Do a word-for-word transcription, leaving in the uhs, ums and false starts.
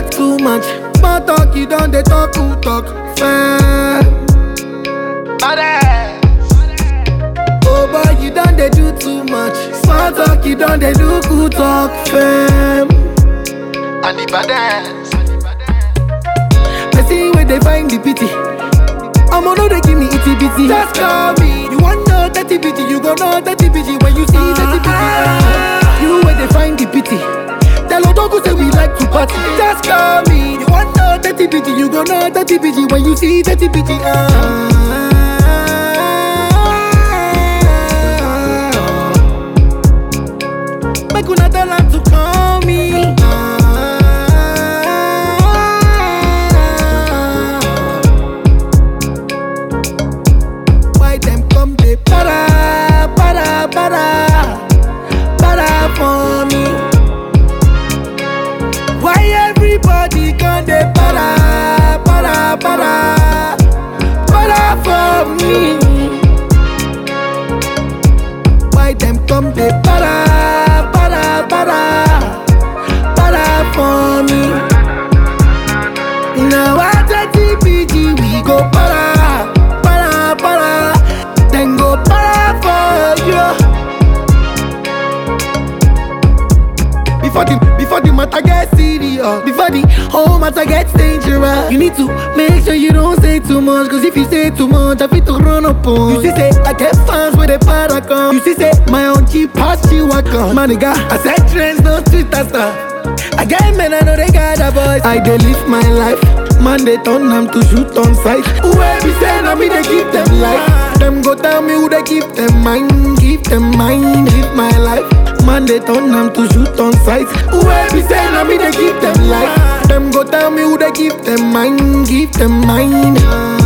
talk too much. Small talk, you done they talk who talk. Fair. Oh boy, you done they do too much. Small talk, you done they do who talk. Fair. And the baddest. I see where they find the pity. I'ma know they give me itty bitty. Just call me. You want know dirty bitty, you gon' know dirty bitty when you see dirty bitty. Ah. You where they find the pity. Tell Odogu say we like to party. Just call me. You want know dirty bitty, you gon' know dirty bitty when you see dirty bitty. Ah. Make una tell her to call me. Why them come they para, para, para, para for me? Why everybody come they para, para, para, para for me? Why them come they para, para, para, para for me? Now I T P G we go para, para, para, then go para for you. Before the, before the matter gets serious, before the whole matter gets dangerous, you need to make sure you don't say too much. Cause if you say too much, I fit to run up on. You see say, I get fans with a para come. You see say, my own cheap pass you a gun. My nigga, I said trends, no street stuff. I get men, I know they got a voice. I dey live my life. Man, they turn them to shoot on sight. Whoever be saying, I mean, they keep them life. Them go tell me who they keep them mind. Keep them mind, live my life. Man, they turn them to shoot on sight. Whoever be saying, I mean, they keep them life. Them go tell me who they keep them mind. Keep them mind.